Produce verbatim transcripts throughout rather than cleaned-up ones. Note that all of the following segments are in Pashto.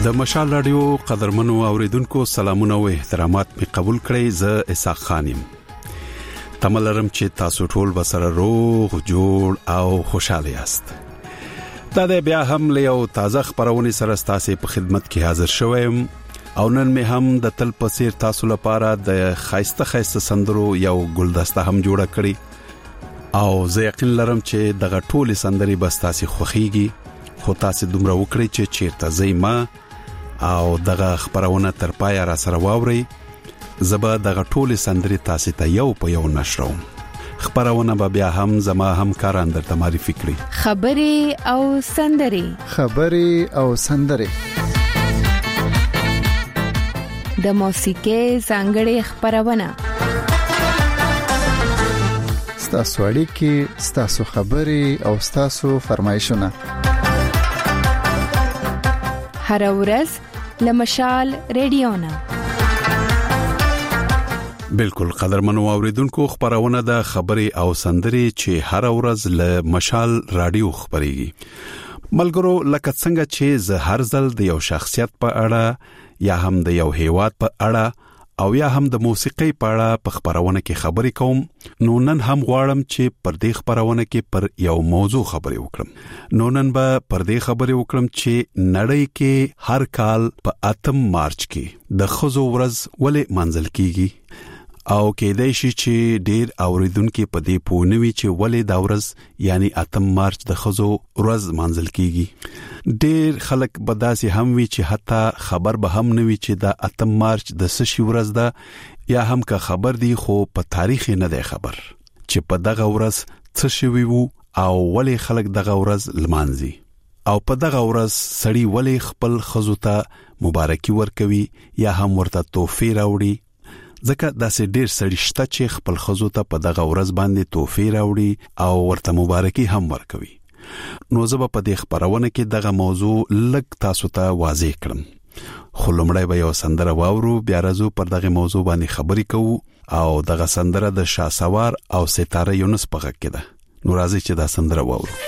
د مشال رادیو قدرمنو اوریدونکو سلامونه او احترامات می قبول کړئ. زه اسحاق خانم تملرم چې تاسو ټول بسره روغ جوړ او خوشاله یاست. دا د بیا هم له یو تازه خبرونه سره تاسو په خدمت کې حاضر شوم او نن می هم د تل پسیر تاسو لپاره د خایسته خایسته سندرو یو ګلدسته هم جوړه کړی او زه یقین لرم چې دغه ټول سندري بس تاسو خوخيږي، خو تاسو دومره وکړئ چې چیرته زېما او دغه خبرونه تر پای را سره واوري. زبا دغه ټول سندري تاسو ته یو په یو نشروم. خبرونه به بیا هم زما همکاران درته معرفي کړي. خبري او سندري خبري او سندري د موسیقي څنګه خبرونه ستاسو اړیکې، ستاسو خبري او ستاسو فرمایشونه هر ورځ لمشال رادیونا. بالکل قدرمنو اوریدونکو، خبرونه د خبري او سندري چې هر ورځ له مشال رادیو خبريږي. ملګرو، لکه څنګه چې زه هر ځل د یو شخصیت په اړه یا هم د یو هیواد په اړه او یا هم د موسیقي په اړه په خبرونه کې خبري کوم، نو نن هم غواړم چې پر دې خبرونه کې پر یو موضوع خبري وکړم. نو نن به پر دې خبري وکړم چې نړۍ کې هر کال په اتم مارچ کې د خزو ورځ ولې منځل کیږي او کېدای شي چې ډیر اوریدونکو په دې پوښتنه چې ولې دا ورځ یعنی اتم مارچ د خزو ورځ منځل کیږي. ډیر خلک بداسي هم وی چې حتی خبر به هم نوي چې دا اتم مارچ د سشي ورځ ده یا هم که خبر دی خو په تاریخ نه دی خبر چې په دغه ورځ څه شوی وو او ولې خلک دغه ورځ لمانځي او په دغه ورځ سړی ولې خپل خزو ته مبارکي ورکوي یا هم ورته تحفه راوړي. ځکه داسې ډیر سړي شته چې خپل خزو ته په دغه ورځ باندې تحفه راوړي او ورته مبارکي هم ورکوي. نو زه په دې خبرونه کې دغه موضوع لږ تاسو ته واضح کړم. خو لومړی به یو سندره واورو، بیا راځو پر دغه موضوع باندې خبرې کوو او دغه سندره د شاسوار او ستاره یونس په غږ کې ده. نو راځي چې دا سندره واورو.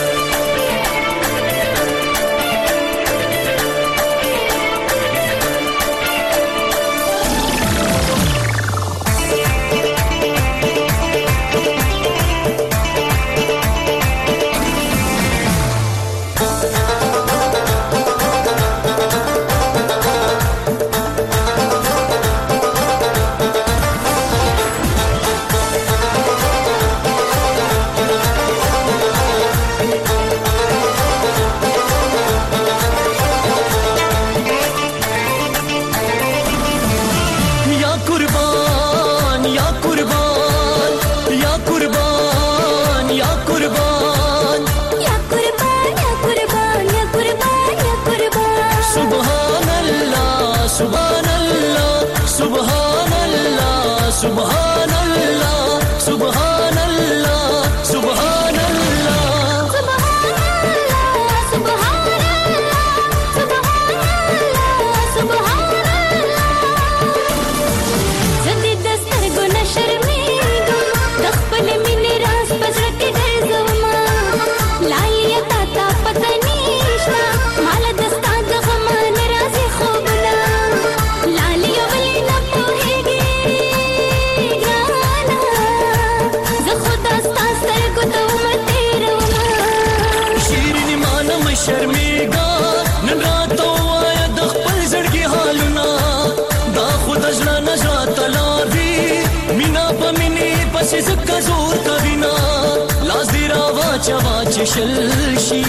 شل شي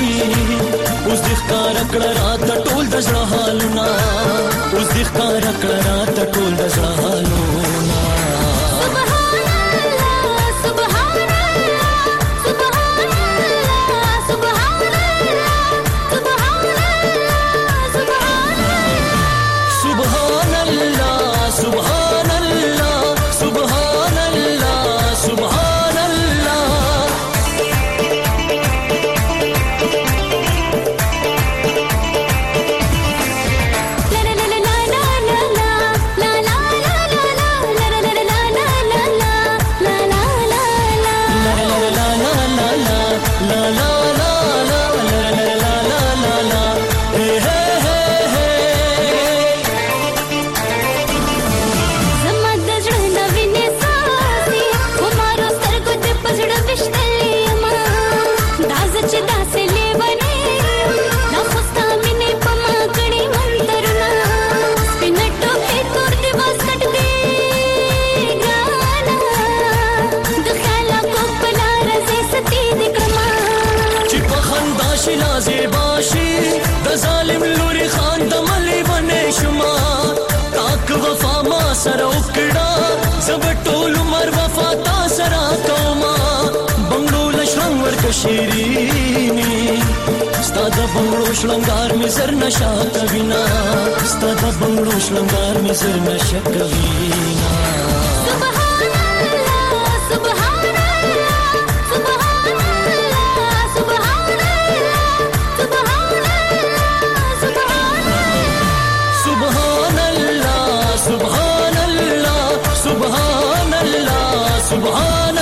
اوس د ښکار کړه رات ټول د زړه حالونه، اوس د ښکار کړه رات ټول د زړه حالونه. La la la la la la la la la la la la la. وکړه زبټول مر وفا تا سره کوما بنگلو لشرنګ ورک شیرینی ستاد بنگلو شلنګار می زر نشا کوینا ستاد بنگلو شلنګار می زر نشا کوینا سبحان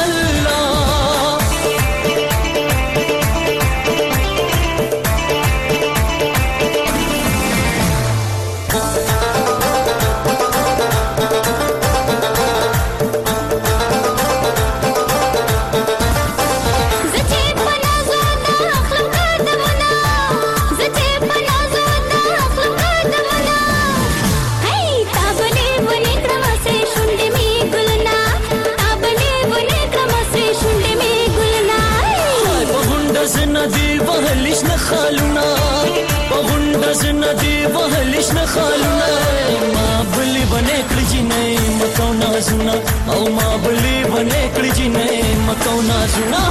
خالونا پغونډز ندی وهلش نه خالونا ما بلی بنې کړی جنې مکو نازونه او ما بلی بنې کړی جنې مکو نازونه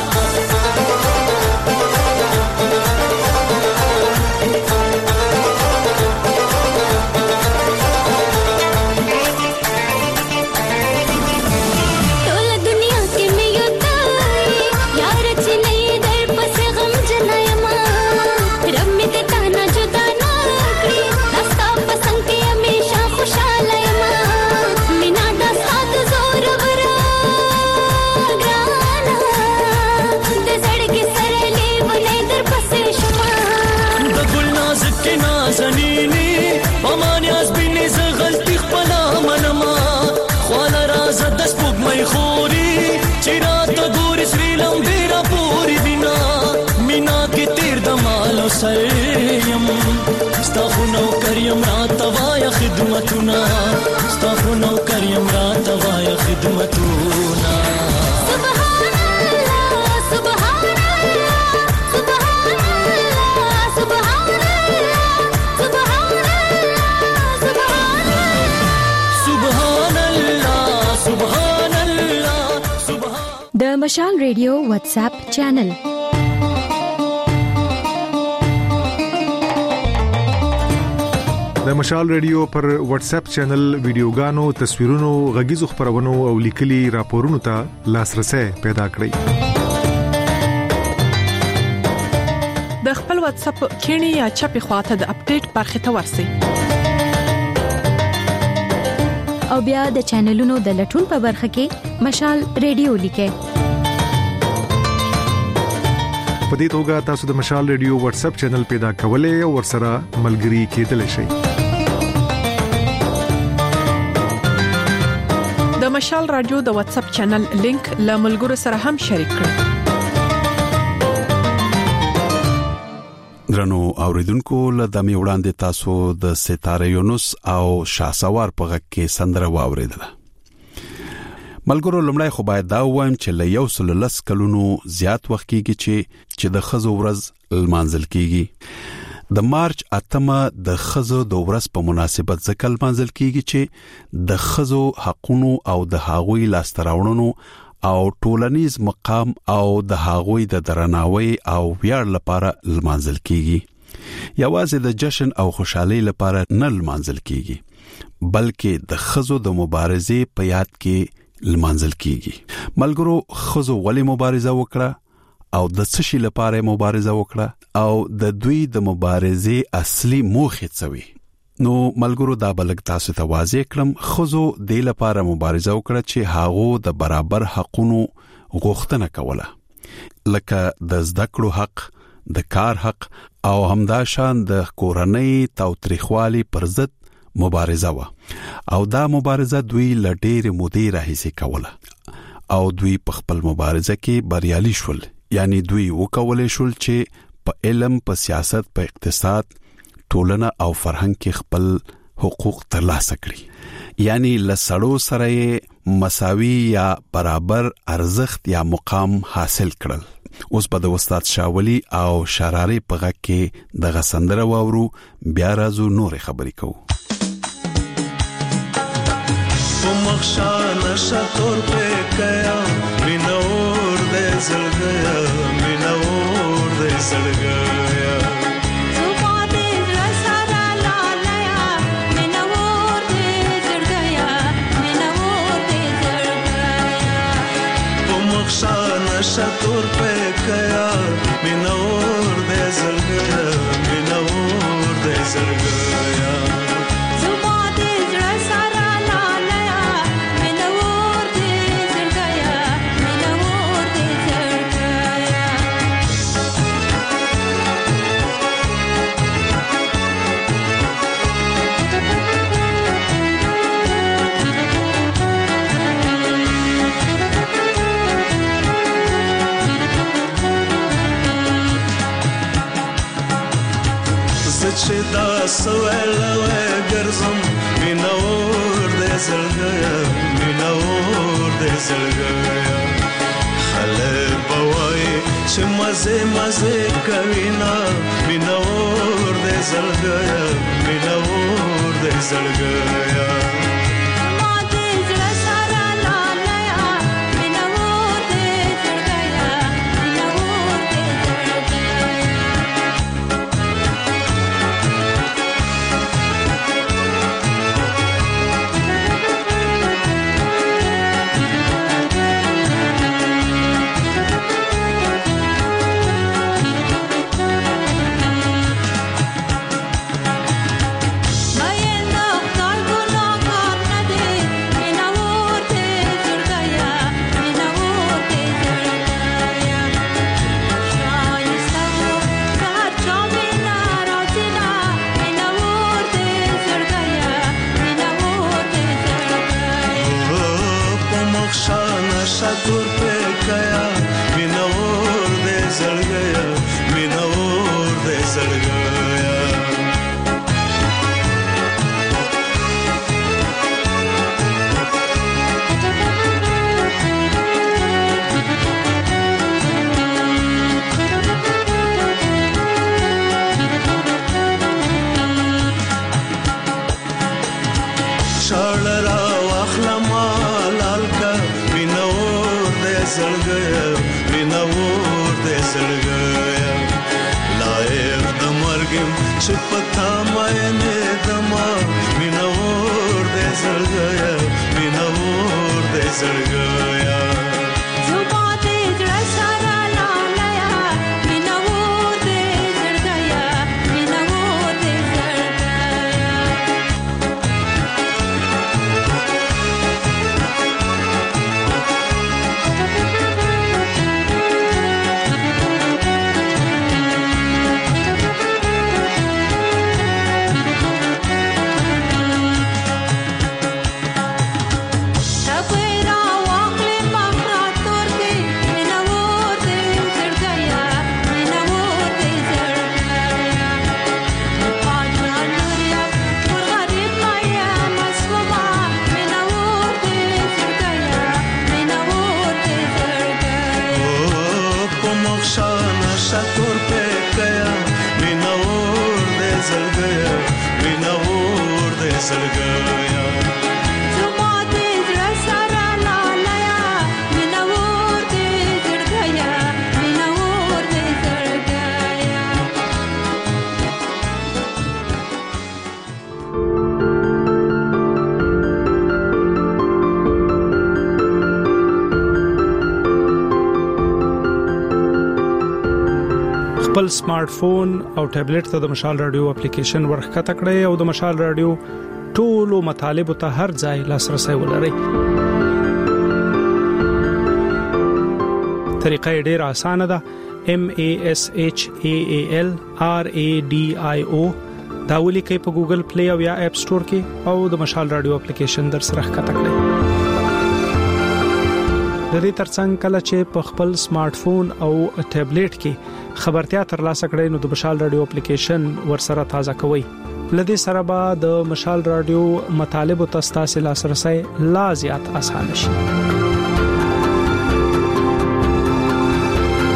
سریم ستاسو نو کریم رات وایا خدمتونه ستاسو نو کریم رات وایا خدمتونه سبحان الله سبحان الله سبحان الله سبحان الله سبحان الله سبحان الله سبحان د مشال ریډیو واتس اپ چینل د مشال ریډیو پر واتس اپ چینل ویډیوګانو، تصویرونو، غږیزو خبرونو او لیکلي راپورونو ته لاسرسي پیدا کړئ. د خپل واتس اپ کینی یا چپی خواته د اپډیټ برخه ته ورسی او بیا د چینلونو د لټون په برخه کې مشال ریډیو لیکه. په دې توګه تاسو د مشال ریډیو واتس اپ چینل پیدا کولای او ورسره ملګري کېدلی شئ. د مشال رادیو د واتس اپ چینل لینک له ملګرو سره هم شریک کړئ. درنو اوریدونکو له دمه وړاندې تاسو د ستاره یونس او شاسوار په غږ کې سندره واوریدله. ملګرو لمړی خو باید دا وایم چې له یو سل لس کلونو زیات وخت کېږي چې چې د خزو ورځ لمانځل کېږي. د مارچ اتمه د خزو د ورځ په مناسبت ځکه لمانځل کېږي چې د خزو حقوقو او د هغوی لاستراوړنو او ټولنیز مقام او د هغوی د درناوي او ویاړ لپاره لمانځل کېږي. یوازې د جشن او خوشحالي لپاره نه لمانځل کېږي بلکې د خزو د مبارزې په یاد کې لمانځل کېږي. ملګرو خزو ولې مبارزه وکړه او د څه شي لپاره مبارزه وکړه او د دوی د مبارزې اصلي موخه څه وي؟ نو ملګرو دا بلګ تاسو ته واضح کړم. خزو د لپاره مبارزه وکړه چې هغه د برابر حقونو غوښتنه کوله، لکه د زده کړو حق، د کار حق او همداشان د کورنۍ تاوتریخوالي پر ضد مبارزه و. او دا مبارزه دوی ل ډېر مودې راهیسې کوله او دوی په خپل مبارزه کې بریالي شول. یعنی دوی وکولای شول چې په علم، په سیاست، په اقتصاد، ټولنه او فرهنګ کې خپل حقوق ترلاسه کړي. یعنی لسړو سره مساوي یا برابر ارزښت یا مقام حاصل کړل. اوس په د استاد شاولی او شراري په غږ کې د غسندره واورو، بیا راځو نور خبرې کوو. مخشان شطور په کیا مینور دې زړګیا مینور دې زړګیا شطور په کیا مینور دې زړګیا مینور دې زړګیا زما دې زړه سره لاله مینور دې زړګیا مینور دې زړګیا چې دا سوالوي ګرځم مینور دې زړګیا مینور دې زړګیا خلک بوای چې مزه مزه کوي نا مینور دې زړګیا مینور دې زړګیا شطور په کیا مینور دې زړګیا مینور دې زړګیا شړرا واخلما لالکا مینور دې زړګیا مینور دې زړګیا لایق د مرګم چې پتا مې نه دما مینور دې زړګیا مینور دې زړګیا شطور په کیا مینور دې زړګیا مینور دې زړګیا زما دې زړه سره لاله مینور دې زړګیا مینور دې زړګیا خپل سمارټ فون او ټابلیټ ته د مشال رادیو اپلیکیشن ورخته کړئ او د مشال رادیو ټولو مطالب ته هر ځای لاسرسي ولرئ. طریقه ډېره اسانه ده. M A S H A A L R A D I O دا ولیکئ په ګوګل پلی او یا اپ سٹور کې او د مشال رادیو اپلیکیشن در سره ښکته کړئ. د دې ترڅنګ کله چې په خپل سمارټ فون او ټابلیټ کې خبرتیا ترلاسه کړئ نو د مشال رادیو اپلیکیشن ورسره تازه کوئ. لدې سره به د مشال رادیو مطالب او تاسو لاسرسي لا زیات اسانه شي.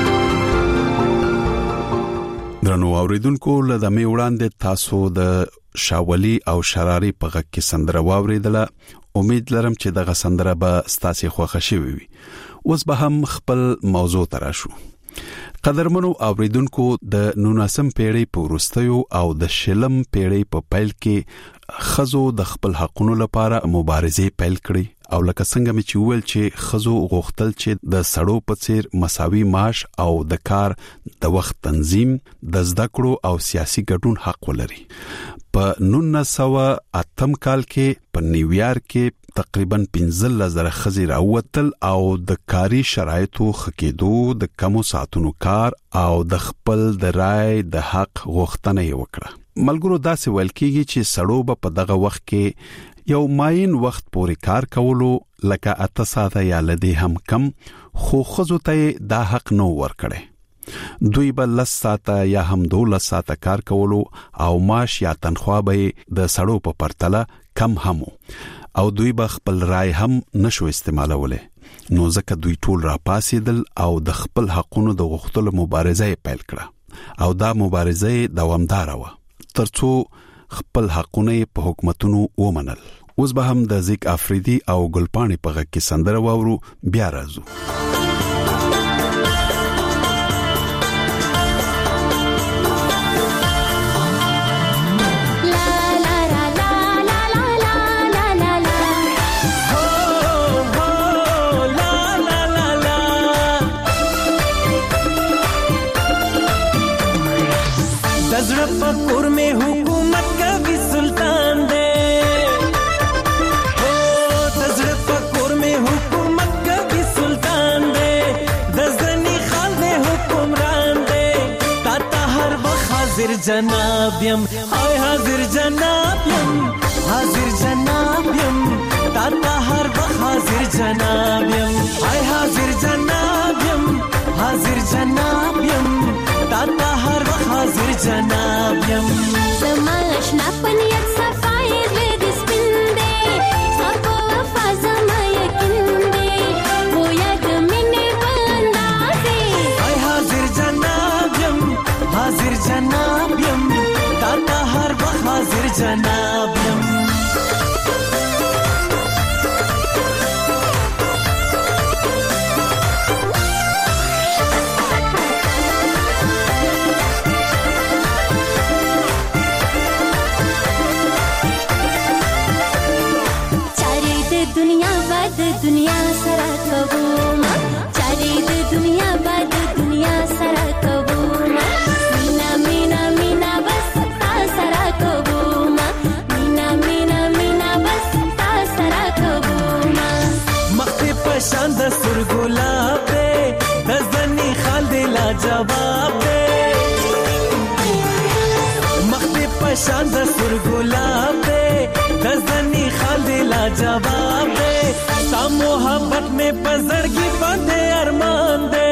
درنو اوریدونکو لدمه وړاندې تاسو د شاولي او شراري په غږ کې سندره واوریدله. امید لرم چې دغه سندره به ستاسو خوښه شوي وي. اوس به هم خپل موضوع ته راشو. قدرمنو اوریدونکو، د نولسم پیړۍ په وروستیو او د شلم پیړۍ په پیل کې خزو د خپل حقونو لپاره مبارزې پیل کړې او لکه څنګه مې چې ویل چې خزو غوښتل چې د سړو په څیر مساوي معاش او د کار د وخت تنظیم، د زده کړو او سیاسي ګډون حق ولري. په نولس سوه اتم کال کې په نیویارک کې تقریبا پنځه زره خزې راوتل او د کاري شرایطو خکېدو، د کمو ساعتونو کار او د خپل د رای د حق غوښتنه یې وکړه. ملګرو، داسې ویل کېږي چې سړو به په دغه وخت کې یو ماین وخت پورې کار کولو، لکه اته ساعته یا لدی هم کم، خو خزو ته دا حق نو ورکړي. دوی به لس ساعته یا هم دولس ساعته کار کولو او معاش یا تنخواه به د سړو په پرتله کم همو او دوی به خپل رای هم نشو استعمالوله. نو ځکه دوی ټول را پاسېدل او د خپل حقونو د غوښتلو مبارزه پیل کړه او دا مبارزه دوامدار وه ترڅو خپل حقونه په حکومتونو ومنل. اوس به هم د زیک افریدي او ګلپاڼي په غږ کې سندره واورو. بیا راځو. पकुर में हुकूमत का भी सुल्तान दे, हो तजर पकुर में हुकूमत का भी सुल्तान दे, दजनी खाल दे हुक्मरान दे, ताता हर वक्त हाजिर जनाबियम, हाय हाजिर जनाबियम, हाजिर जनाबियम, ताता हर वक्त हाजिर जनाबियम, हाय हाजिर जनाबियम, हाजिर जनाबियम, ताता हर वक्त हाजिर जनाबियम. समाश ना पनियत सफाई वेद स्पिंदे, सबको वफा जमा यकीन दे, वो याद मिने बंदाजे. हाय हाजिर जनाबियम, हाजिर जनाबियम, ताता हर वक्त हाजिर जनाबियम. दुनिया सरा कबूमा, चारे दे दुनिया बाद दुनिया सरा कबूमा, मीना मीना मीना बस ता सरा कबूमा, मीना मीना मीना बस ता सरा कबूमा. मख्ते पशान द सुरगुलाब दे, दजनी खाल दे ला जवाब दे. मख्ते पशान द सुरगुलाब दे, दजनी खाल दे ला जवाब दे. ता मोहब्बत में पजरगी बंदे अरमान दे,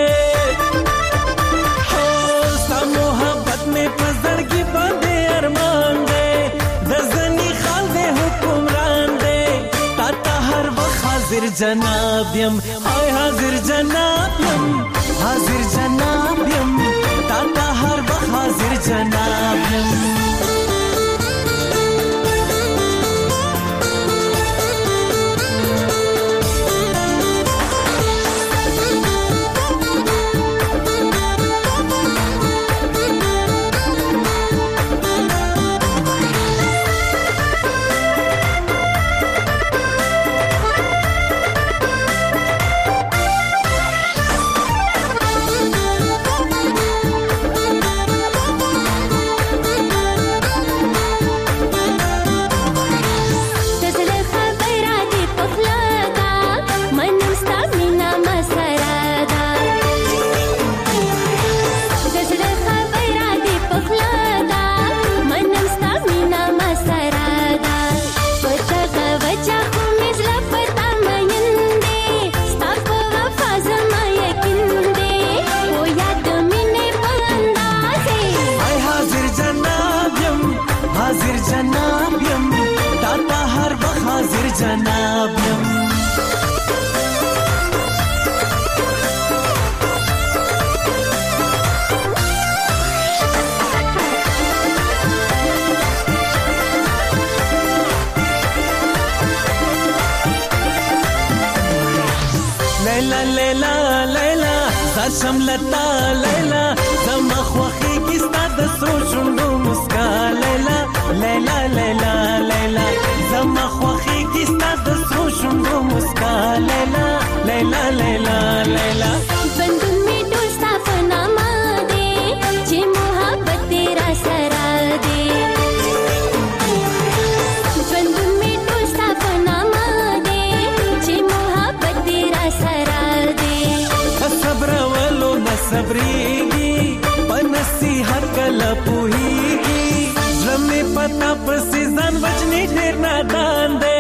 हो ता मोहब्बत में पजरगी बंदे अरमान दे, दजनी खाल दे हुक्मरान दे, ताता हर वक्त हाजिर जनाबियम, हाय हाजिर जनाबियम, हाजिर जनाबियम, ताता हर वक्त हाजिर जनाबियम. لیلا لیلا لیلا زاشم لتا لیلا زما خوخي کی ستاد سوچونو مسکا لیلا لیلا لیلا لیلا زما خوخي کی ستاد سوچونو مسکا لیلا لیلا لیلا لیلا बंधन में डोसा फनामा दे जे मोहब्बत तेरा सरा दे बंधन में डोसा फनामा दे जे मोहब्बत तेरा सरा दे सब्र वालो न सब्रेगी पनसी हकल पुहीगी जमे पता पसी जान वजनी ढेर नादान दे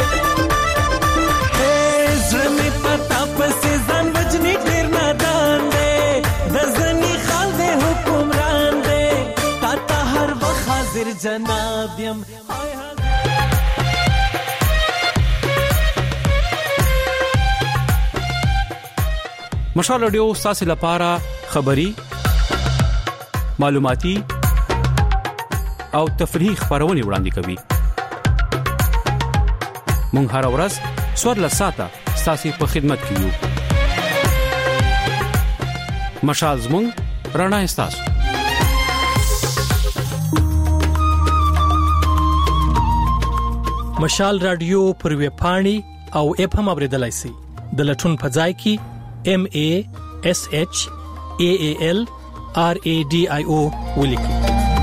ए जमे पता पसी जान वजनी ढेर नादान दे दजनी खाल दे हुक्मरान दे ताता हर वक्त हाजिर जनाब यम مشال رادیو ستاسو لپاره خبري معلوماتي او تفریحي خبرونه وړاندې کوي. مونږ هر ورځ څوار لساته ستاسو په خدمت کې یو. مشال زموږ رڼا ستاسو. مشال رادیو پر ویب پاڼې او اپ هم اوریدلای شئ. د لټون په ځای کې M A S H A A L R A D I O ولیکئ.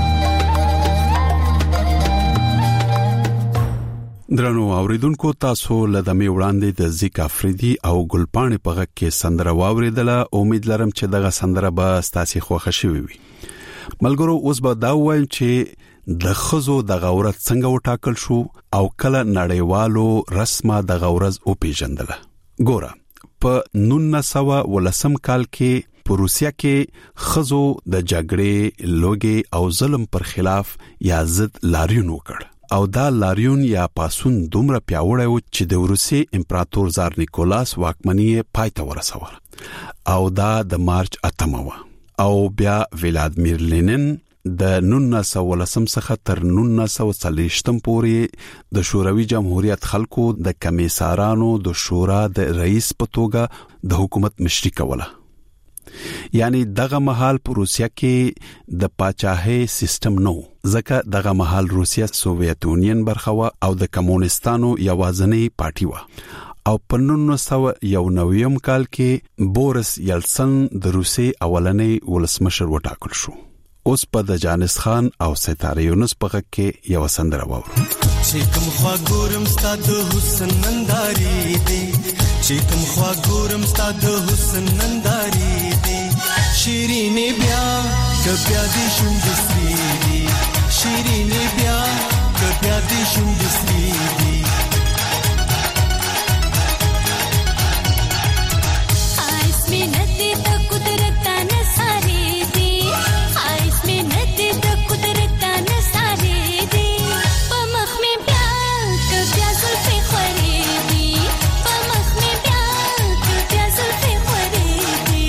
درنو اوریدونکو تاسو لدمه وړاندې د زیک افریدي او ګلپانې په غږ کې سندره واوریدله. امید لرم چې دغه سندره به تاسو خوښ شي وي. ملګرو اوس به دا وایم چې د خزو د غورت څنګه وټاکل شو او کله نړیوالو رسمه د غورز او پیژندله. ګوره په نولس سوه ولسم کال کې په روسیا کې خزو د جګړې لوګي او ظلم پر خلاف یا ضد لاریون وکړ او دا لاریون یا پاسون دومره پیاوړی و چې د روسي امپراتور زار نیکولاس واکمنۍ پای ته ورسول او دا د مارچ اتمه و او بیا ولادمیر لینین د نولس سوه ولسم څخه تر نولس سوه څلوېښتم پورې د شوروي جمهوریت خلکو د کمیسارانو د شورا د رئیس په توګه د حکومت مشري کوله. یعنی دغه مهال په روسیا کې د پاچاهۍ سیستم نو ځکه دغه مهال روسیا سوویت یونین برخه و او د کمونستانو یوازنۍ پارټي و او په نولس سوه یو نویم کال کې بوریس یلسن د روسي اولنۍ ولسمشر وټاکل شو. اوس په د جانس خان او ستاره یونس په غږ کې یو سندره واورو. چې کوم خوا ګورم ستاد حسن ننداري دي چې کوم خوا ګورم ستاد حسن ننداري دي شیرینې بیا کبیا دې شوندسري دي شیرینې بیا کبیا دې شوندسري دي आइस में नदी तो कुदरत न सारी दी आइस में नदी तो कुदरत न सारी दी पमख में प्यार तो प्यासल पे खरीदी पमख में प्यार तो प्यासल पे खरीदी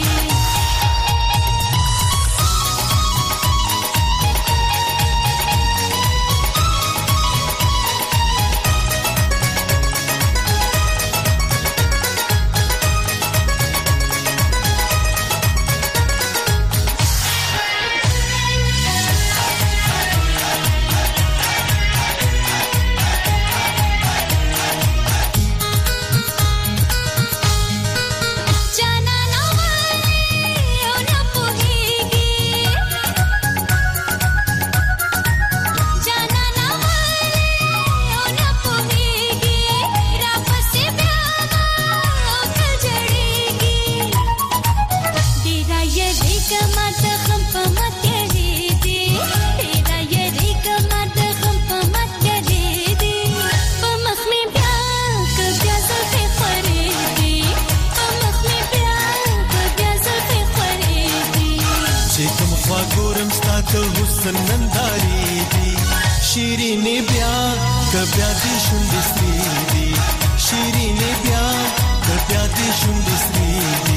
जाना ना वाले ओ ना पोहेगी जाना ना वाले ओ ना पोहेगी राप से प्यारा ओ कल जड़ेगी तेरा ये रेक मत खंप मत करे दे तेरा ये रेक मत खंप मत करे दे पमख में प्यार कब्जा से खरीदी पमख में प्यार कब्जा से खरीदी چې کوم خوا ګورم ستاد حسن ننداري دي شیرینې بیا کبیا دې شوندسري دي شیرینې بیا کبیا دې شوندسري دي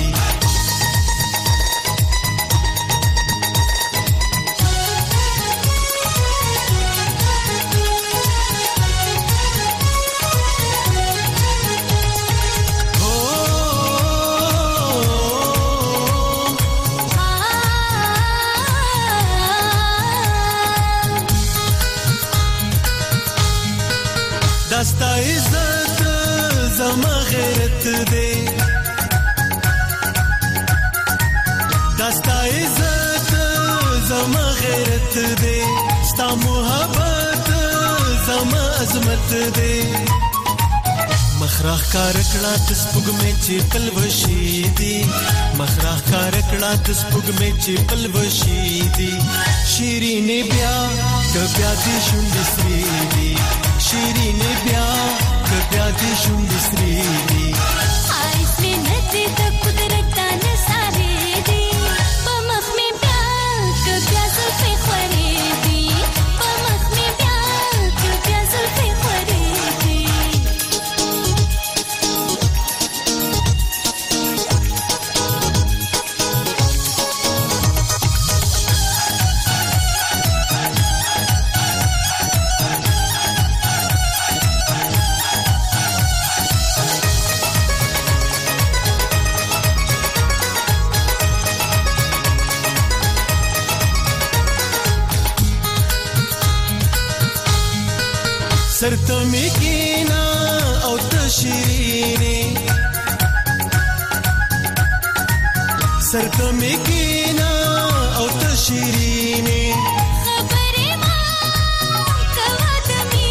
غیرت دے دستا عزت زما غیرت دے ستا محبت زما عظمت دے مخراخ کار کړه د سپوږمۍ چې پلوشي دي مخراخ کار کړه د سپوږمۍ چې پلوشي دي شیرینه بیا کبیا دې شونډې سری دي شیرینه بیا کبیا دې شونډې سری دي آیس مې نته د قدرت نه ساري دي په مخ مې بیا کبیا زلفې خورې دي په مخ مې بیا کبیا زلفې خورې دي سرته می کینا او تشیرینه سرته می کینا او تشیرینه خبرې ما کوا د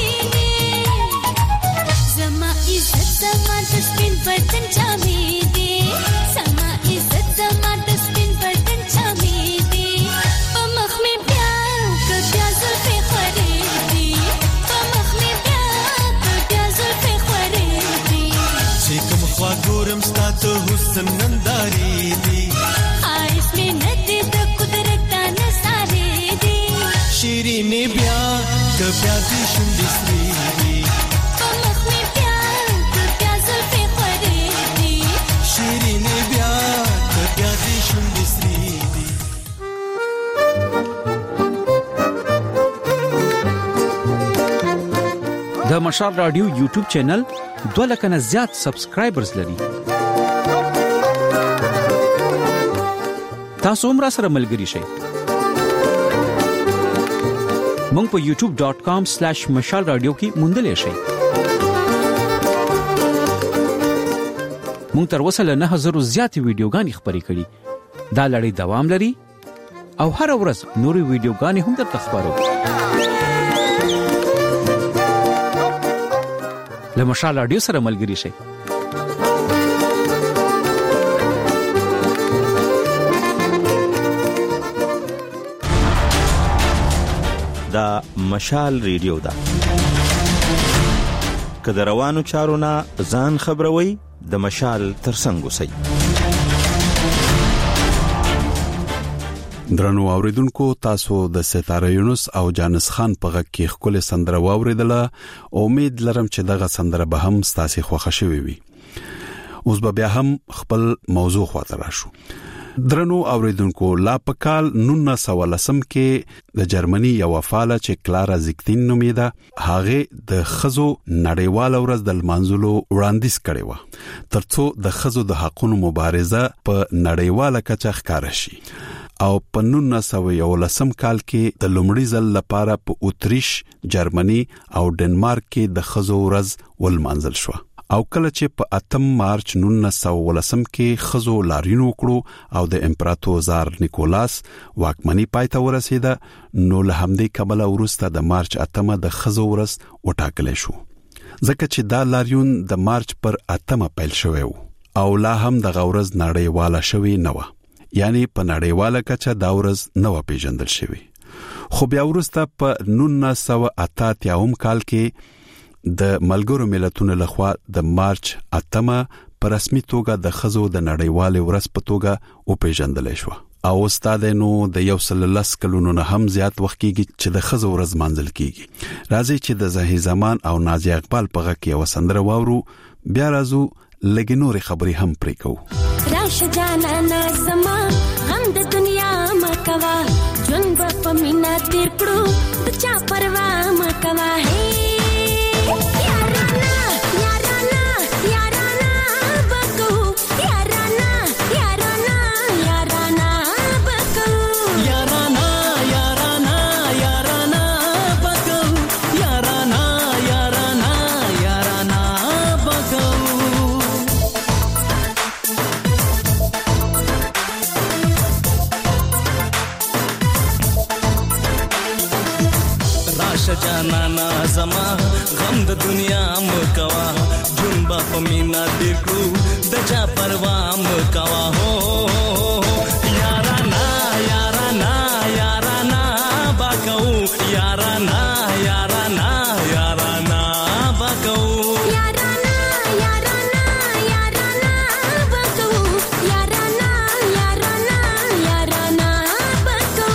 مینې زما عزت زما د سپین بدن چامې دي زما عزت زما د سپین بدن چامې دي په مخ مې بیا کبیا زلفې خورې دي په مخ مې بیا کبیا زلفې خورې دي چې کوم خوا ګورم ستا ته حسن ننداري دي آیس مې نته د قدرت نه ساري دي شیرینه بیا کبیا دې شونډې سری دي په مخ مې بیا کبیا زلفې خورې دي شیرینه بیا کبیا دې شونډې سری دي د مشال رادیو یوټیوب چینل دوه لک نه زیات سبسکرایبرز لري. تاسو هم را سره ملګري شئ. مونږ په یوټیوب ډاٹ کام سلیش مشال رادیو کې موندلې شئ. مونږ تر اوسه له نه هزار زیاتې ویډیوګانې خپرې کړې. دا لړۍ دوام لري او هر ورځ نورې ویډیوګانې هم درته خپرو. له مشال رادیو سره ملګري شئ. دا مشال ریډیو ده. که د روانو چارو نه ځان خبروي د مشال ترڅنګ اوسئ. درنو اوریدونکو تاسو د ستاره یونس او جانس خان په غږ کې خپل سندره واوریدله. امید لرم چې دغه سندره به هم ستاسو خوښه شوي وي. اوس به بیا هم خپل موضوع خواته راشو. درنو اوریدونکو لا په کال نولس سوه لسم کې د جرمني یو فعاله چې کلارا زیکتین نومیده هغه د خزو نړیوال ورځ د لمانځلو وړاندیز کړی و ترڅو د خزو د حقوقو مبارزه په نړیواله کچه ښکار شي. او په نولس سوه یولسم کال کې د لومړي ځل لپاره په اتریش، جرمني او ډنمارک کې د خزو ورځ ولمانځل شو. او کله چې په اتم مارچ نولس سوه ولسم کې خزو لاریون وکړو او د امپراتور زار نیکولاس واکمنۍ پای ته ورسېده، نو له همدې کبله وروسته د مارچ اتمه د خزو ورځ وټاکل شو. ځکه چې دا لاریون د مارچ پر اتمه پیل شوی و او لا هم د غورز نړیواله شوی نه و. یعنی په نړیواله کچه دا ورځ نه و پیژندل شوی. خو بیا وروسته په نولس سوه اته اتیا کال کې د ملګرو ملتونو لخوا د مارچ اتمه په رسمي توګه د خزو د نړیوال ورځ په توګه او پیژندل شو. او استاد نو د یو سل لس کلونو نه هم زیات وخت کېږي چې د خزو ورځ مانځل کېږي. راځي چې د زهي زمان او نازي اقبال په غږ کې وسندره واورو، بیا راځو لګي نورې خبرې هم پرې کوو. راش جانا نازما غم د دنیا مکوا جون په مینا تیر کړو د چا پروا مکوا هي یارانا یارانا یارانا بکو یارانا یارانا یارانا بکو یارانا یارانا یارانا بکو یارانا یارانا یارانا بکو زما غم د دنیا مکوا جون با پمینا دیکھو دچا پروا مکوا هو یارانا یارانا یارانا باکو یارانا یارانا یارانا باکو یارانا یارانا یارانا باکو یارانا یارانا یارانا باکو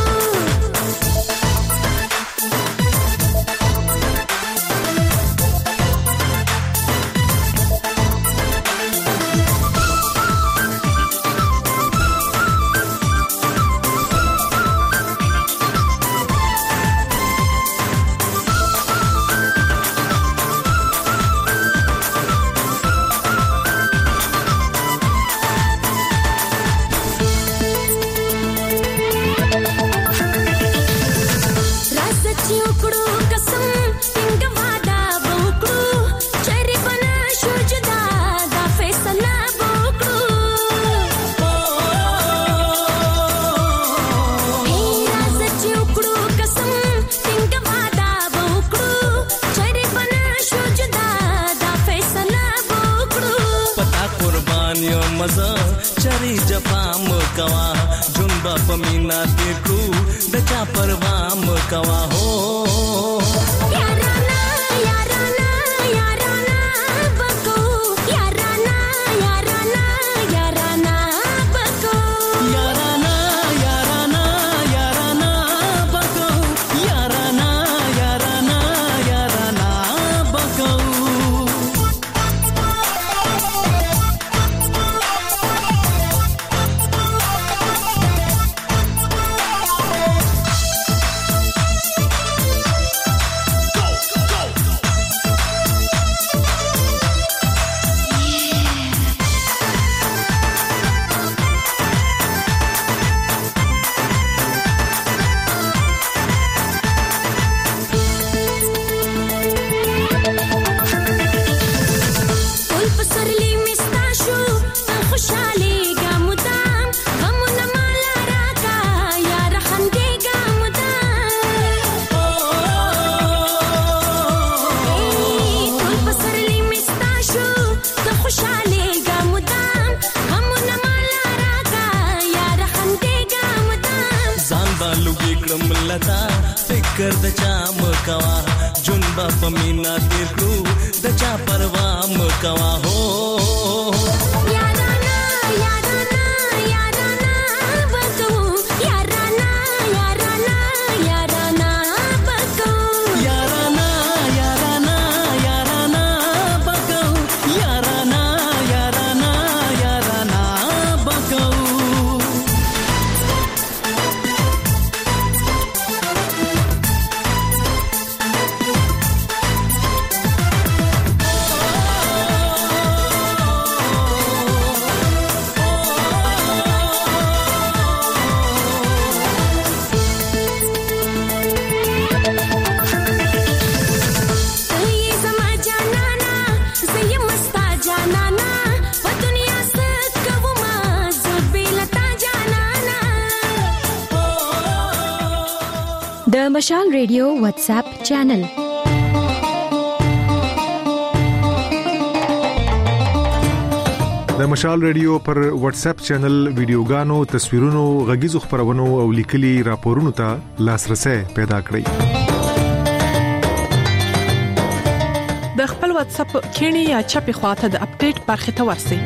मजा चरी जपा मकवा जुनबा पमीना देखू दचा परवा मकवा हो याराना याराना याराना बको याराना याराना याराना बको याराना याराना याराना बको याराना याराना याराना बको फिकर दचा मकवा जुनबा पमीना देखू दचा परवा मकवा हो याराना याराना याराना बको याराना याराना याराना बको याराना याराना याराना बको याराना याराना याराना बको د مشال ریډیو واتس اپ چینل د مشال ریډیو پر واتس اپ چینل ویډیوګانو تصویرونو غږیزو خبرونو او لیکلي راپورونو ته لاسرسي پیدا کړئ د خپل واتس اپ کینی یا چپی خواته د اپډیټ برخه ته ورسی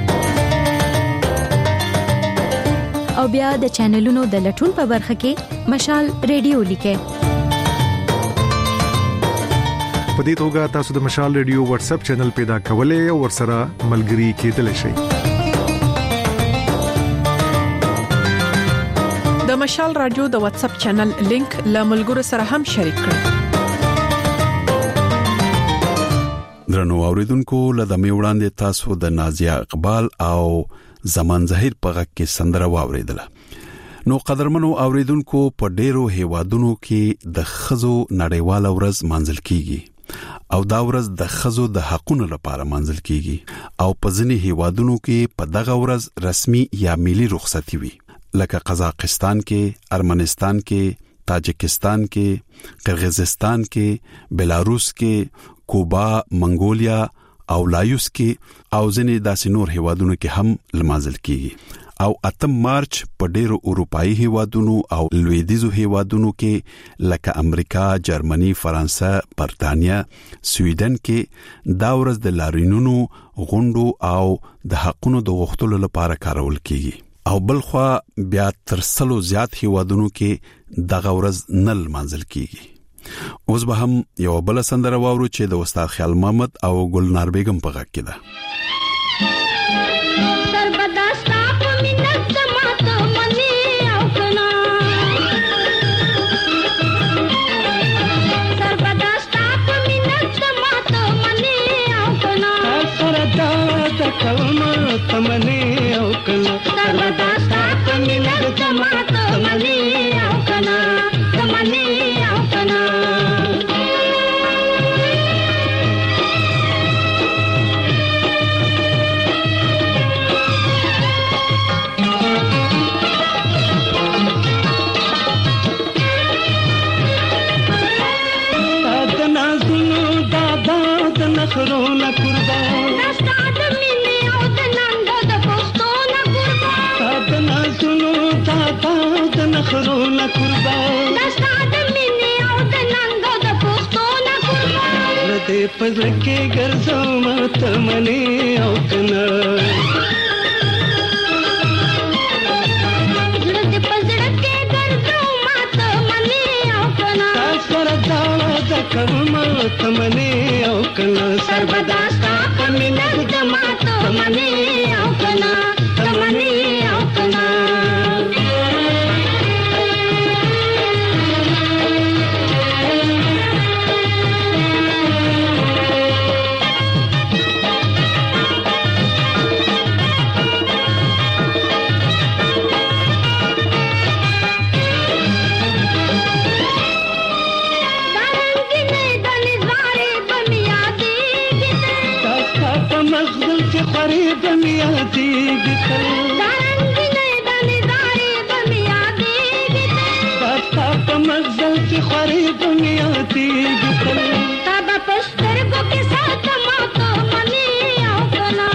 او بیا د چینلونو د لټون په برخه کې مشال ریډیو لیکه په دې توګه تاسو د مشال ریډیو واتس اپ چینل پیدا کولای او ورسره ملګري کېدلی شئ د مشال رادیو د واتس اپ چینل لینک له ملګرو سره هم شریک کړئ درنو اوریدونکو لدمه وړاندې تاسو د نازیه اقبال او زمان ظاهر په غږ کې سندره واوریدله نو قدرمنو اوریدونکو په ډیرو هیوادونو کې د خزو نړیواله ورځ مانځل کیږي او دا ورځ د خزو د حقونو لپاره مانځل کیږي او په ځینې هیوادونو کې په دغه ورځ رسمي یا ملي رخصتي وي لکه قزاقستان کې، ارمنستان کې، تاجکستان کې، قرغیزستان کې، بیلاروس کې، کوبا، منګولیا او لایوس کې او ځینې داسې نور هیوادونو کې هم لمانځل کیږي. او اتم مارچ په ډیرو اروپאי هیوادونو او لویدیزو هیوادونو کې لکه امریکا، جرمني، فرانسه، برتانیا، سویډن کې دا ورځ د لارینونو غونډو او د حقونو د غوښتلو لپاره کارول کیږي. او بلخوا بیا تر سلو زیات هیوادونو کې دغه ورځ نه لمانځل کیږي. اوس به هم یو بل سندره واورو چې د استاد خیال محمد او ګلنار بیگم په غږ کې ده. تمنه او کنا سربدا سات مینه جماعت تمنه او کنا تمنه او کنا دادنا زنو دادا د نخرو لا قربان استاد مینه او د نندو د پښتو لا قربان دادنا زنو دادا د نخرو لا قربان استاد مینه او د نندو د پښتو لا قربان لدې پزړه کې ګرځو مت منه او کنا کما تمنه او کنا سربدا ستا کمنه جماعت تمنه او کنا تمنه او کنا خريب ميادي قتل دارنگي داني داري بميادي قتل باستا پمزل في خريب ميادي قتل تابا پشتر کو کے ساتھ ماتو منی او کنا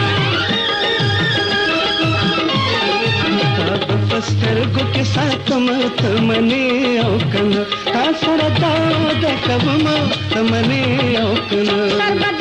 تابا پشتر کو کے ساتھ مات منی او کنا کاسر داد کبم تمنی او کنا سربدا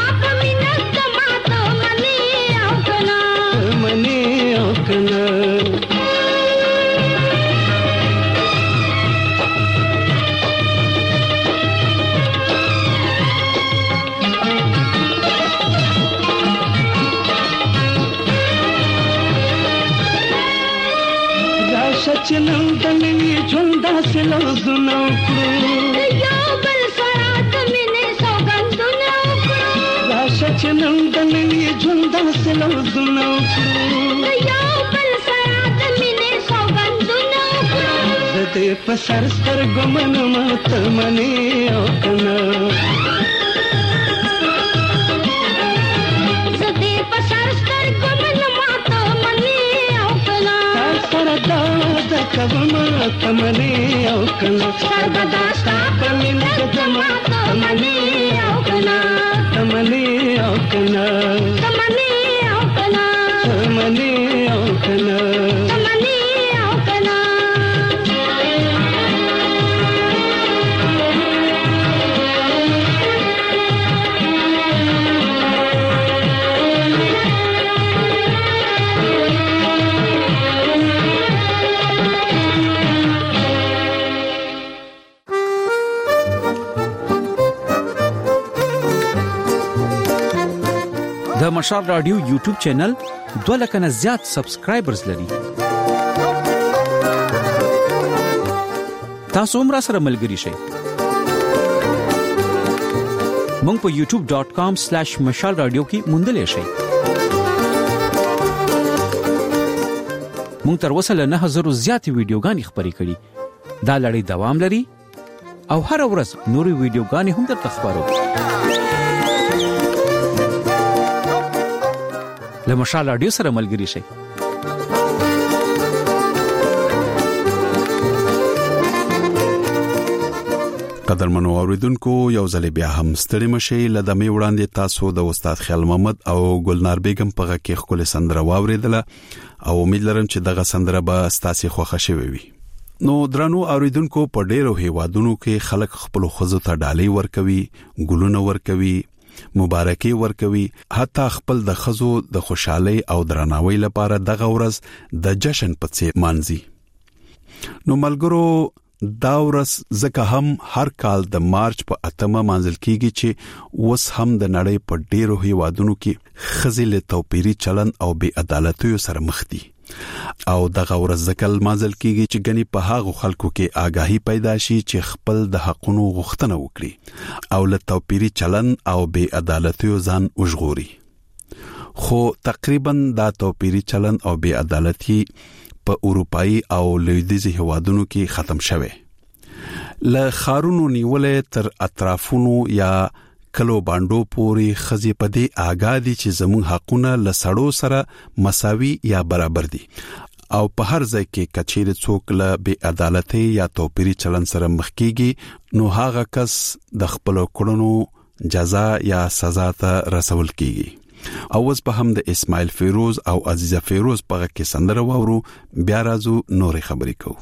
چنم دنی ژوند سلو زنو کړو یو بل سرات مینه سوګندونه کړو راشه چنم دنی ژوند سلو زنو کړو یو بل سرات مینه سوګندونه کړو زده په سر سر ګمن مت منی او کنا زده په سر سر ګمن مت منی او کنا سردا کبما تمنه او کنا سربدا ستا پمنه جماعت تمنه او کنا تمنه او کنا تمنه او کنا تمنه او کنا تمنه او کنا د مشال رادیو یوټیوب چینل دوه لک نه زیات سبسکرایبرز لري. تاسو هم را سره ملګري شئ. مونږ په یوټیوب ډاٹ کام سلیش مشال رادیو کې موندل شئ. مونږ تر اوسه له نه هزار زیات ویډیوګانې خپرې کړې. دا لړۍ دوام لري او هر ورځ نوري ویډیوګانې هم درته خبرو. له مشال رادیو سره ملګري شئ. قدرمنو اوریدونکو یو ځل بیا هم ستړي مشي لدمه وړاندې تاسو د استاد خیال محمد او ګلنار بیگم په کې خپل سندره واوریدله او امید لرم چې دغه سندره به ستاسو خوښه شي وي. نو درنو اوریدونکو په ډیرو هیوادونو کې خلک خپل خوځو ته ډالۍ ورکوي، ګلونه ورکوي، مبارکي ورکوي، حتی خپل د خزو د خوشحالي او درناوي لپاره دغه ورځ د جشن په څیر مانځي. نو ملګرو دا ورځ ځکه هم هر کال د مارچ په اتمه مانځل کیږي چې اوس هم د نړۍ په ډیرو هیوادونو کې خزل توپیری چلن او بې عدالتیو سره مخ دي او دغه ورځ ځکه مانځل کیږي چې غني په هغه خلکو کې آگاهی پیدا شي چې خپل د حقونو غوښتنه وکړي او له توپیری چلن او بې عدالتیو ځان وژغوري. خو تقریبا دا توپیری چلن او بې عدالتي په اروپאי او لویدیځي هوادونو کې ختم شوه. له خارونو نیولې تر اطرافونو یا کلو باندو پوري خزي پدې آګادي چې زموږ حقونه له سړو سره مساوي یا برابر دي او په هر ځای کې کچېر څوک له بې عدالتي یا توپیری چلن سره مخ کیږي نو هغه کس د خپل کړنو جزا یا سزا ته رسول کیږي. او اوس په هم د اسماعیل فیروز او عزیزه فیروز په کې سندره وورو بیا راځو نورې خبرې کوو.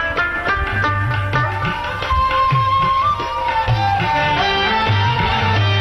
Hey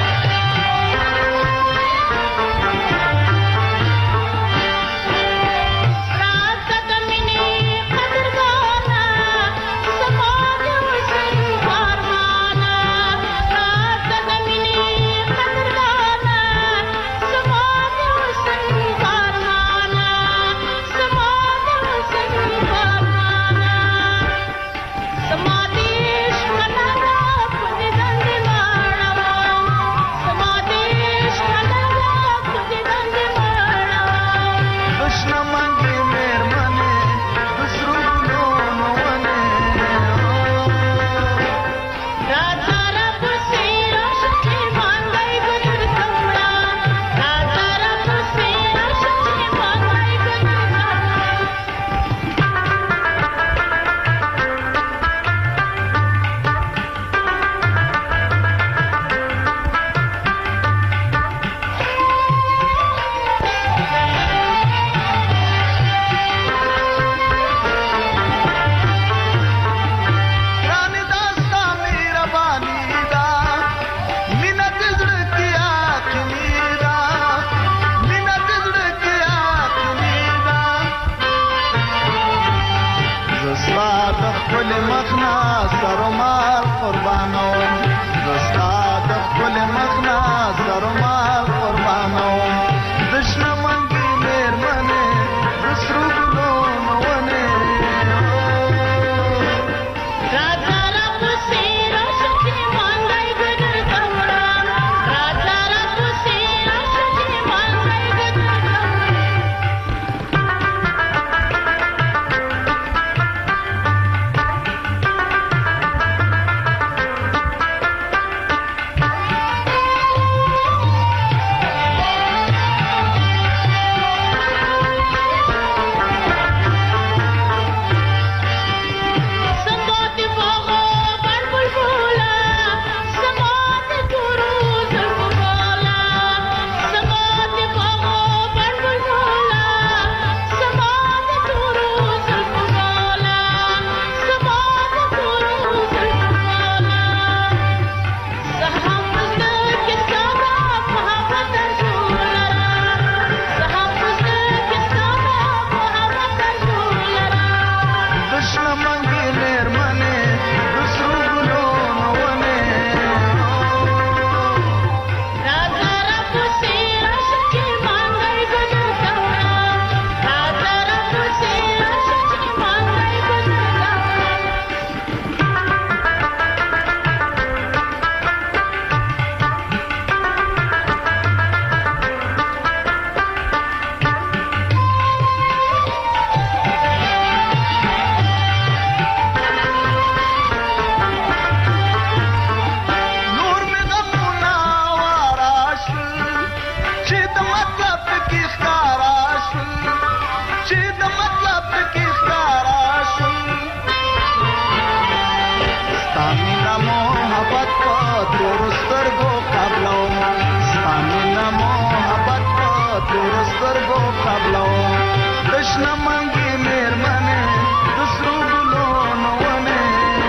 محبت پاتور سترګو قبلو ستامنا محبت پاتور سترګو قبلو دشنا منګي مېرمنه د سرو ګلو نوونه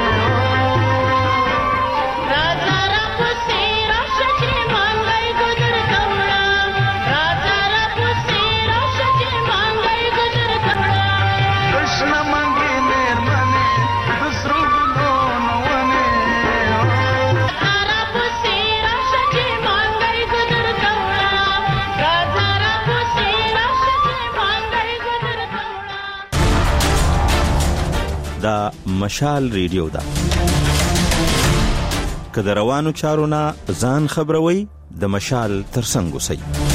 راځه را پسې راشه چې مانګای ګذر کوړه راځه را پسې راشه چې مانګای ګذر کوړه دشنا منګي مېرمنه د سرو ګلو نوونه راځه را پسې راشه چې مانګای ګذر کوړه راځه را پسې راشه چې مانګای ګذر کوړه. دا مشال ریډیو دا کله روانو چارو نه ځان خبروي د مشال ترڅنګ اوسئ.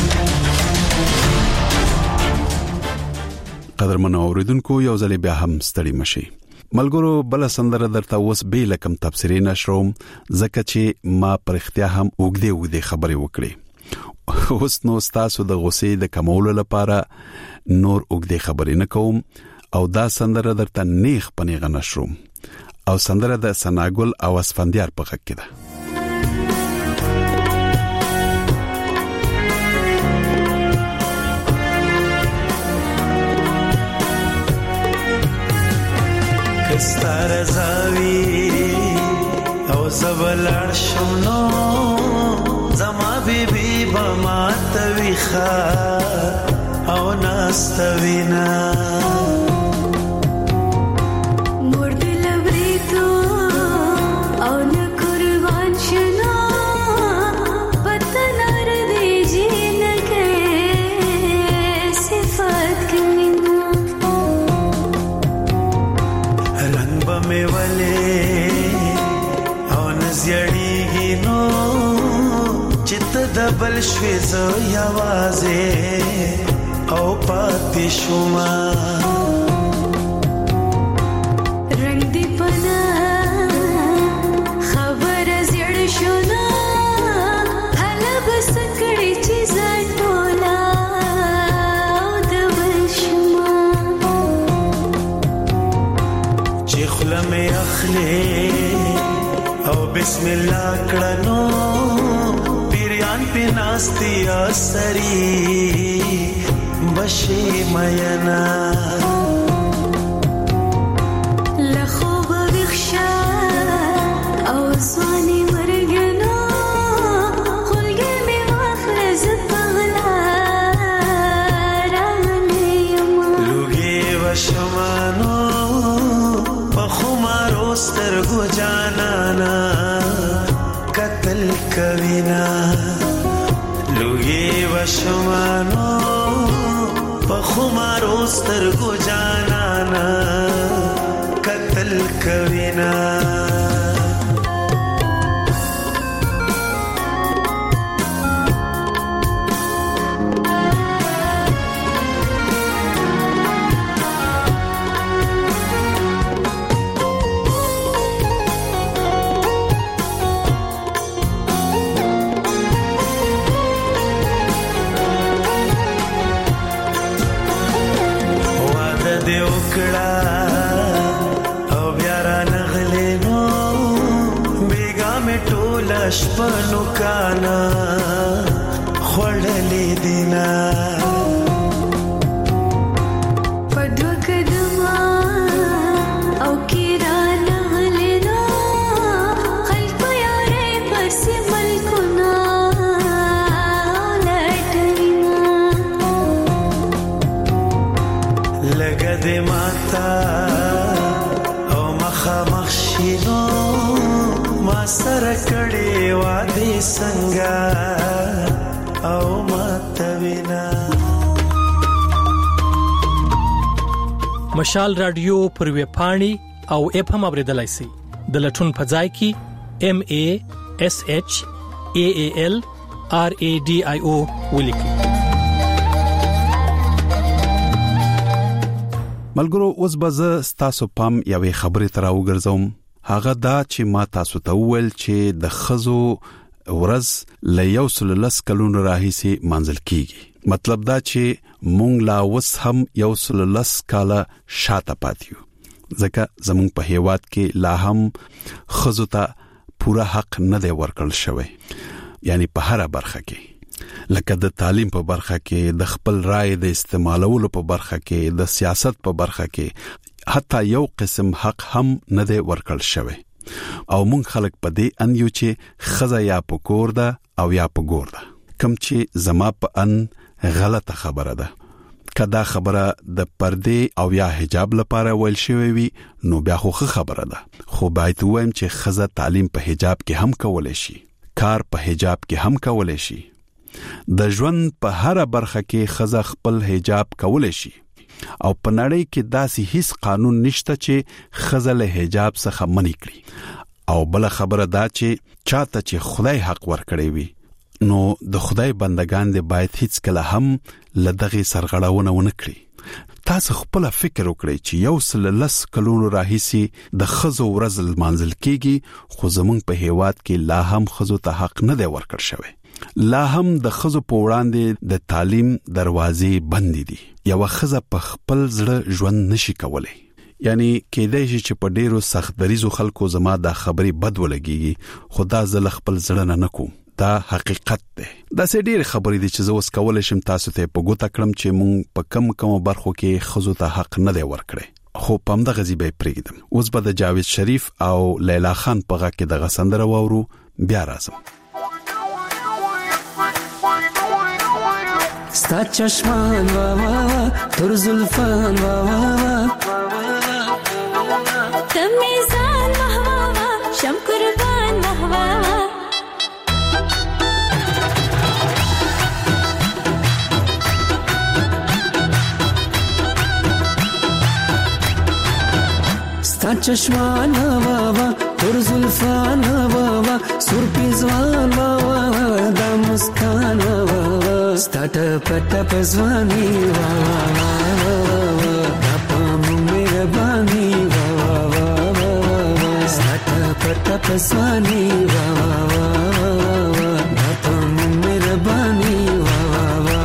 قدرمن اوریدونکو یو ځل بیا هم ستړي مشي. ملګرو بل سندره درته اوس به لکم تفسیری نشروم ځکه چې ما پر اختیا هم وګدي وګدي خبرې وکړې. اوس نو تاسو د غوسې د کمولو لپاره نور وګدي خبرې نه کوم او دا سندره درته نیخ پنیغه نشروم او سندره د سناګل او اسفندیار په غږ کې ده. کستار زاوی او زبلړ شونو زما بیبي بما تويخه او ناستوینا دبل شوي زو یوازې او پاتې شوما رنگ دی پنا خبر زړ شونا هله بس کړي چې زټولا دبل شوما چې خلمه اخلي او بسم الله کړنو ناستیا سری بشی مینا لخوب بخشا او زوانی مرگنا خلگی می مخلص پغلا رانیم لوگی و شمانو پخمارو سترگو جانانا قتل کوینا لوگی و شمانو پخمارو سترگو جانانا قتل کوینا شپنو کانا خوڑلی دینا پدو کدما او کیرا نغلینا خلق یاری پسی ملکنا لٹرینا لگا دی ماتا او مخا مخشینو ما سره کړي وادي څنګه او ماتوینا. مشال رادیو پر وی پاڼي او اف هم اوریدلای شي د لټون په ځای کې ام ا اس اچ ا ا ال ار ا ډي اي او ولیکي. ملګرو اوس به زه ستاسو پام یوې خبرې تر وګرځوم. هغه دا چې ما تاسو ته وویل چې د خزو ورځ ل یو سل لس کلونو راهیسي منځل کیږي. مطلب دا چې مونږ لا وس هم یو سل لس کاله شاته پاتیو ځکه زمونږ په هیواد کې لا هم خزو ته پوره حق نه دی ورکړل شوی، یعنی په هر برخه کې، لکه د تعلیم په برخه کې، د خپل رائے د استعمالولو په برخه کې، د سیاست په برخه کې، حتی یو قسم حق هم نه دی ورکړل شوی. او مونږ خلک په دې ان یو چې خزه یا په کور ده او یا په ګور ده، کم چې زما په ان غلطه خبره ده. کدا خبره د پردې او یا حجاب لپاره ویل شوی وي نو بیا خو خبره ده، خو باید وایم چې خزه تعلیم په حجاب کې هم کولای شي، کار په حجاب کې هم کولای شي، د ژوند په هر برخه کې خزه خپل حجاب کولای شي. او په نړۍ کې داسې هیڅ قانون نشته چې خزه له حجاب څخه منع کړي. او بل خبره دا چې چاته چې خدای حق ورکړي وي نو د خدای بندگان دې باید هیڅ کله هم لدغه سرغړاونه ونه کړي. تاسو خپل فکر وکړئ چې یو سل لس کلونو راهیسي د خزو ورځ منزل کېږي، خو زمونږ په هیواد کې لا هم خزو ته حق نه دی ورکړ شوی، لا هم د خزو په وړاندې د تعلیم دروازې بندې دي. یو خزه په خپل زړه ژوند نشي کولای، یعنی کېدای شي چې په ډیرو سخت دریزو خلکو زما دا خبرې بد ولګيږي، خدا زل خپل زړه نه نکوم، دا حقیقت ده. دا سې ډېر خبرې دي چې زه اوس کولای شم تاسو ته په ګوته کړم چې مونږ په کم کم برخو کې خزو ته حق نه دی ورکړی، خو په همدغه ځای به پرېږدم. اوس به د جاوید شریف او لیلا خان په غږ کې دغه سندره واورو، بیا راځم. ستا چشمان وا وا تر زلفان وا وا تمیزان وا وا شم قربان وا وا ستا چشمان وا وا تر زلفان وا وا سر پیزوان وا وا دا مسکان وا وا ستا ټپ ټپ ځواني وا وا دا پام مهرباني وا وا ستا ټپ ټپ ځواني وا وا دا پام مهرباني وا وا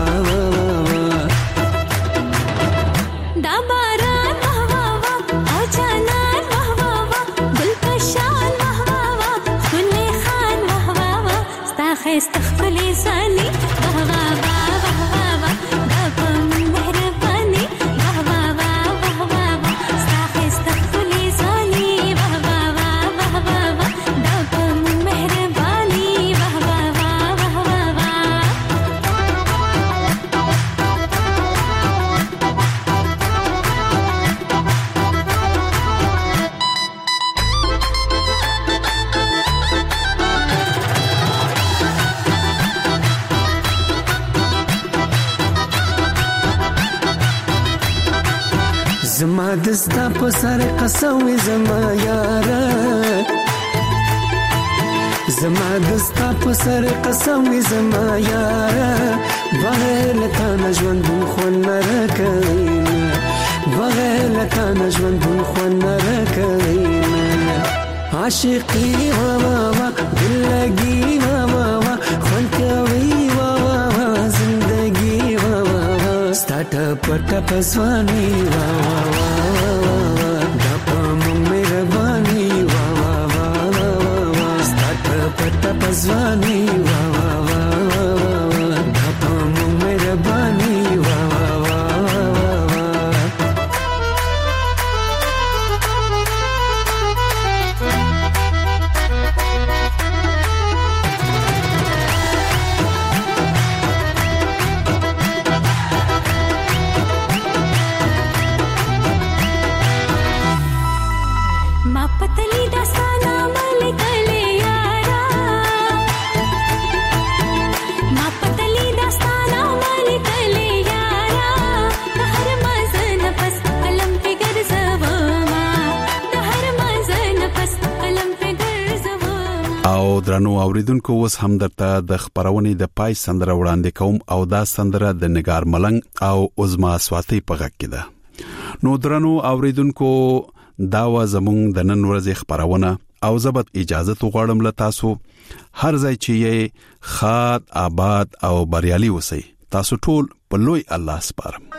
دا باران وا وا او جانان وا وا ګلکشان وا وا خني خان وا وا ستا خيست خپلې ځاني وا وا زما دستا په سر قسم زما یارا زما دستا په سر قسم زما یارا بغیر لتا نجوان خو نرکینا بغیر لتا نجوان خو نرکینا عاشقی وا وا دلګي وا وا خون کوي وا وا زندگی وا وا ستا ټپ ټپ ځواني وا وا دا پام مهرباني وا وا ستا ټپ ټپ ځواني وا وا دا پام مهرباني وا وا درنو اوریدونکو اوس هم درته د خبرونې د پای سندره وړاندې کوم او دا سندره د نگار ملنګ او عظما سواتی په غږ کې ده. نو درنو اوریدونکو دا و زمونږ د نن ورځې خبرونه او زبط اجازه تو غواړم له تاسو هر ځای چې یې خاد آباد او بریالي وسی. تاسو ټول په لوی الله سپارم.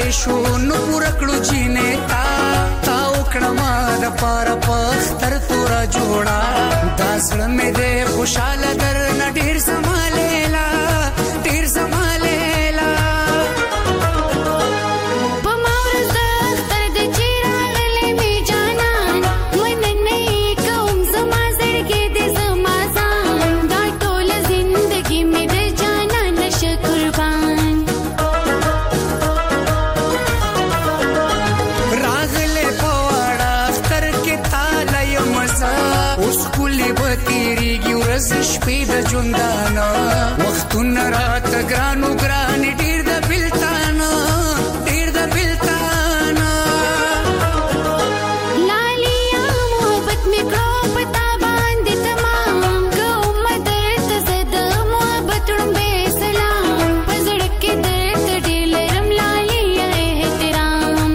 شو نو پورا کړو جینې تا تا وکړه ما د پاره پختر تورا جوړا دا سړ مې دې خوشاله در نه ډیر سمالیلا ډیر سمالیلا شپې د ژوندانه وختونه راته ګرانو ګران ډیر د بلتانه ډیر د بلتانه لالیا محبت می کړو پتا باندې تمام کوم درته زد محبت رمبه سلام پزړ کې درته ډیر رم لالیا احترام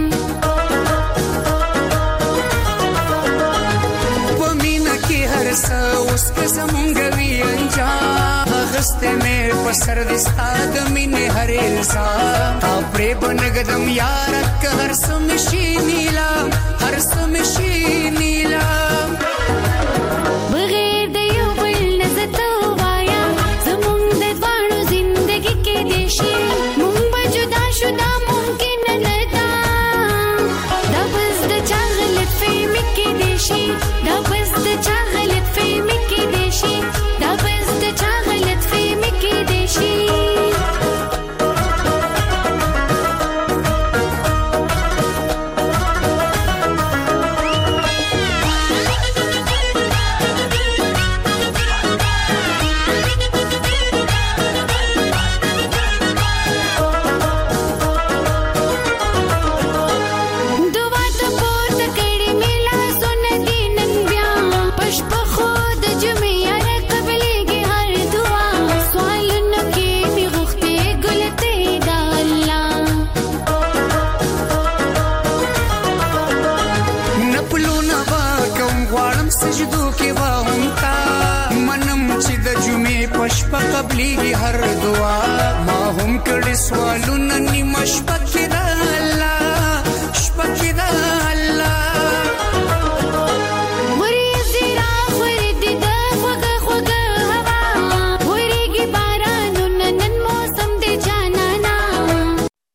ومینا کې هر څه اوس که زمونږ غسته مې پسر دستا د مینې هر الزام تا پرې بنګدم یار که هر سم شي نیلا هر سم شي نیلا بغیر د یو بل نزت وایا زمونږ د دوانو زندګي کې دې شي مونږ به جدا شو دا ممکن نه ده دا بس د چا غلط فهمي کې دې شي دا بس د چا غلط فهمي کې دې شي دا بس د چا غلط فهمي کې دې شي قبلي هر دعا ما هم کړي سوالونه نیمه شپه کې